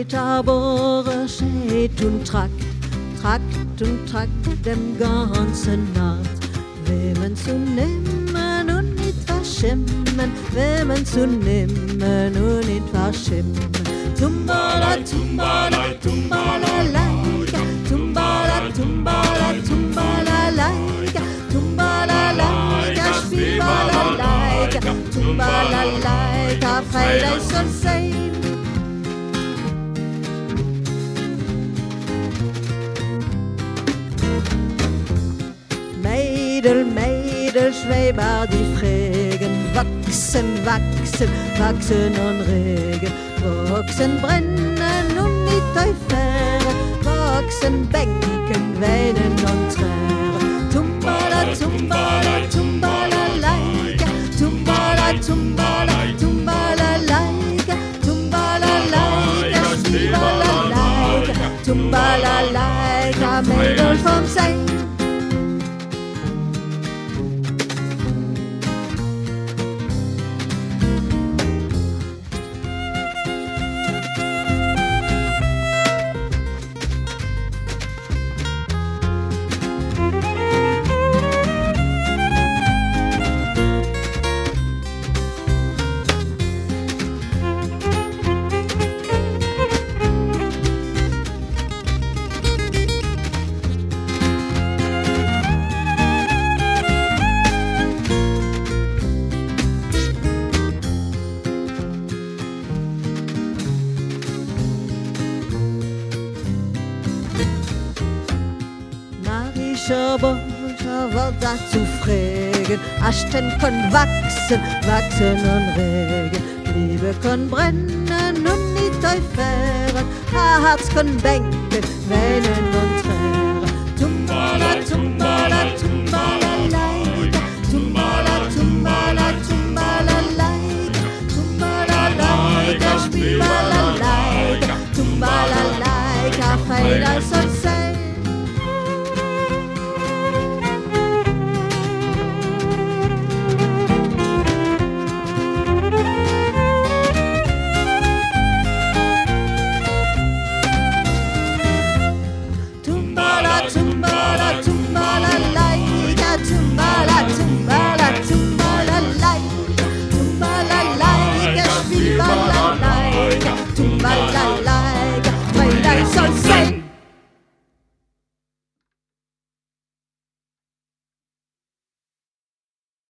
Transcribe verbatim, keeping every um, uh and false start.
alter Bohrer steht und tragt, tragt und tragt dem ganzen Nacht. Wem zu nehmen und nicht verschimmen, wem zu nehmen und nicht verschimmen. Tumbala, tumbala, tumbala, laika, tumbala, tumbala, tumbala, laika, tumbala, laika, spibala, laika, tumbala, laika, feida son sein. Mädel, Mädel, schweber die Frägen, wachsen, wachsen, wachsen und regen, wachsen, brennen und nicht eufären, wachsen, bänken, weinen und trären. Tumbala, tumbala, tumbala, laika, tumbala, tumbala, tumbala, laika, tumbala, laika, spibala, laika, tumbala, laika, Mädel vom Sein. Wird dazu fragen, Achten kann wachsen, wachsen und regen, Liebe kann brennen und nicht eufären, Herz kann bänken, weinen und trären. Tumbala, tumbala, tumbala, laika, tumbala, tumbala, tumbala, laika, tumbala, laika, spibala, laika, tumbala, laika, feida.